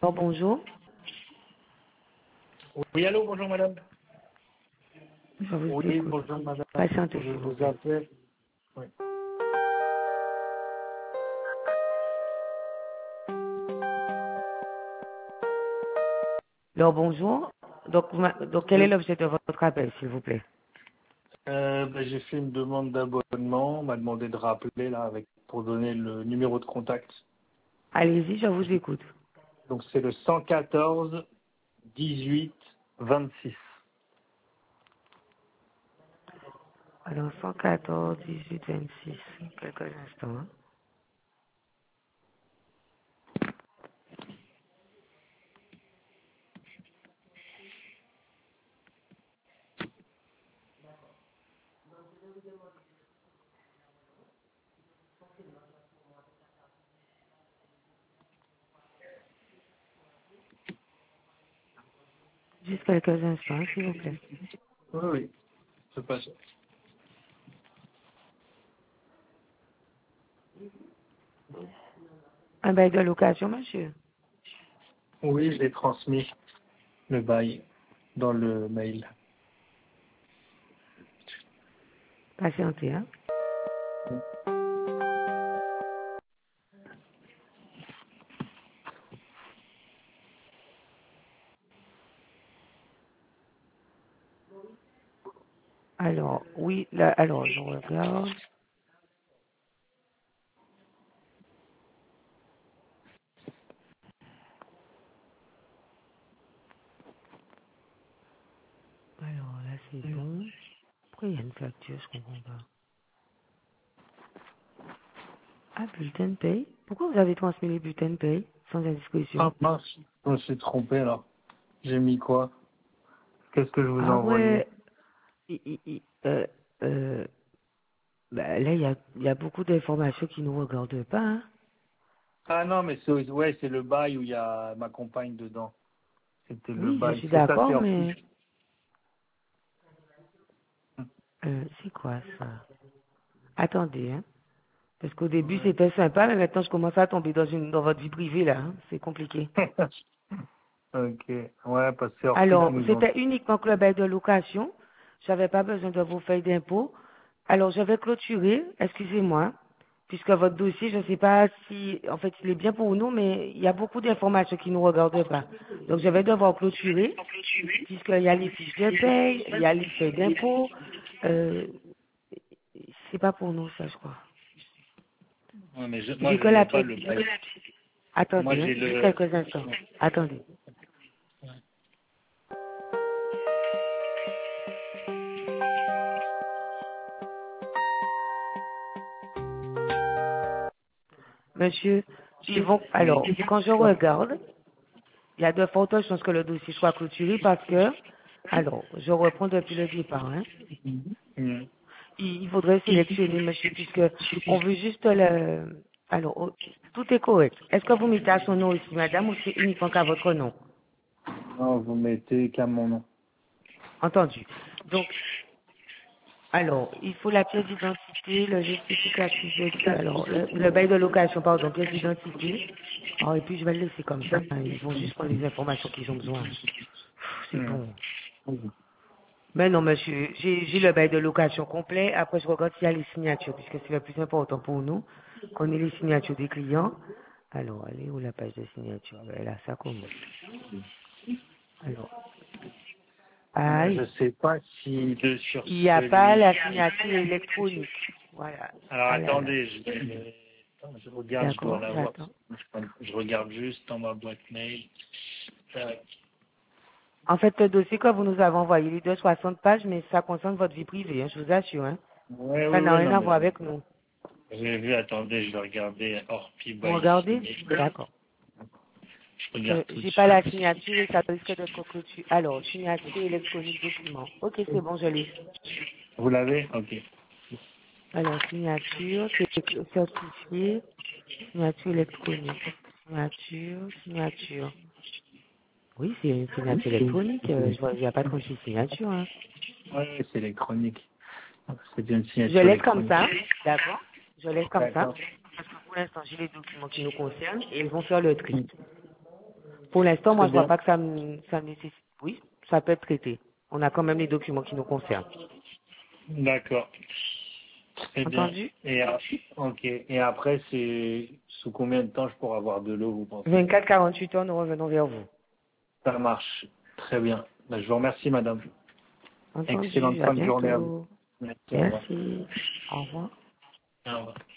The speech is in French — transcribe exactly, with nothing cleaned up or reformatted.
Bonjour. Oui, allô, bonjour madame. Je vous Oui, écoute. bonjour madame. Patientez, Je s'il vous vous plaît. appelle. Oui. Alors, bonjour. Donc, vous m'a- donc, quel est Oui. l'objet de votre appel, s'il vous plaît? Euh, ben, j'ai fait une demande d'abonnement. On m'a demandé de rappeler là avec pour donner le numéro de contact. Allez-y, je vous écoute. Donc c'est le cent quatorze dix-huit vingt-six. Alors, cent quatorze, dix-huit, vingt-six. Quelques instants. hein. Juste quelques instants, s'il vous plaît. Oui, oui. C'est pas ça. Un bail de location, monsieur? Oui, je l'ai transmis le bail dans le mail. Patientez, hein. Alors, oui, là, alors, je regarde. Alors, là, c'est bon. Pourquoi il y a une facture, je comprends pas. Ah, bulletin de paye? Pourquoi vous avez transmis les bulletins de paye sans indiscrétion? Ah mince, je me suis trompé là. J'ai mis quoi? Qu'est-ce que je vous ai Ah envoyé? ouais, i- i- i- euh, euh, bah, là, il y a, il y a beaucoup d'informations qui ne nous regardent pas. Hein. Ah non, mais c'est ouais, c'est le bail où il y a ma compagne dedans. C'était le Oui, je bail. suis C'est ça, c'est d'accord, hors mais fiche. euh, c'est quoi ça? Attendez, hein. Parce qu'au début, Ouais. c'était sympa, mais maintenant, je commence à tomber dans, une, dans votre vie privée, là. hein. C'est compliqué. Ok. Ouais, parce que c'est hors fiche, Alors, nous ont. c'était uniquement que le bail de location. J'avais pas besoin de vos feuilles d'impôt. Alors, je vais clôturer, excusez-moi, puisque votre dossier, je ne sais pas si, en fait, il est bien pour nous, mais il y a beaucoup d'informations qui ne nous regardent pas. Donc, je vais devoir clôturer, puisqu'il y a les fiches de paye, il y a les feuilles d'impôt. Euh, c'est pas pour nous, ça, je crois. Ouais, mais je, moi, J'ai je que la n'ai pas pièce. le bail. Moi, Attendez, hein, j'ai juste le. quelques instants. Attendez. Monsieur, ils vont, Oui. alors, quand je regarde, il y a de fortes chances que le dossier soit clôturé parce que, alors, je reprends depuis le départ, hein. Mhm. Il, il faudrait sélectionner, monsieur, puisque on veut juste le, alors, oh, tout est correct. Est-ce que vous mettez à son nom aussi, madame, ou c'est uniquement qu'à votre nom? Non, vous mettez qu'à mon nom. Entendu. Donc, alors, il faut la pièce d'identité, le justificatif de, alors, le, le bail de location, pardon, pièce d'identité. Oh, et puis je vais le laisser comme ça, hein. Ils vont juste prendre les informations qu'ils ont besoin. Pff, c'est Mhm. bon. Mais non, monsieur, j'ai j'ai le bail de location complet. Après, je regarde s'il y a les signatures, puisque c'est le plus important pour nous, qu'on ait les signatures des clients. Alors, elle est où la page de signature? Ben là, ça commence. Alors, Euh, aïe, je sais pas si de sur il n'y a pas celui. la signature électronique. Voilà. Alors Ah là là. attendez, je, vais- attends, je regarde, je dois D'accord, l'avoir. j'attends. Je regarde juste dans ma boîte mail. Tac. En fait, le dossier que vous nous avez envoyé, il est de soixante pages, mais ça concerne votre vie privée, hein, je vous assure. Hein. Ouais, Ça oui, n'a oui, rien non à mais voir avec nous. j'ai vu. Attendez, je vais regarder Orpi Vous by regardez? signé. D'accord. Je Euh, regarde tout de j'ai pas la suite. signature et ça risque d'être clôturé. Alors, signature électronique document. Ok, c'est bon, je l'ai. Vous l'avez? Ok. Alors, signature, c'est certifié, signature électronique. Signature, signature. Oui, c'est une signature électronique. euh, je vois, il n'y a pas trente-six signatures. Hein. Ouais, c'est électronique. C'est une Je signature laisse comme électronique. ça, d'accord? Je laisse comme ça, D'accord. parce que pour l'instant, j'ai les documents qui nous concernent et ils vont faire le tri. Pour l'instant, moi, Très je vois bien. pas que ça, me- ça nécessite. Oui, ça peut être traité. On a quand même les documents qui nous concernent. D'accord. Très bien. Entendu? Et, euh, ok. Et après, c'est sous combien de temps je pourrai avoir de l'eau, vous pensez? vingt-quatre à quarante-huit heures, nous revenons vers vous. Ça marche. Très bien. Ben, je vous remercie, madame. Excellente Entendu. À fin de journée à vous. bientôt. Merci, au revoir. Merci. Au revoir. Au revoir.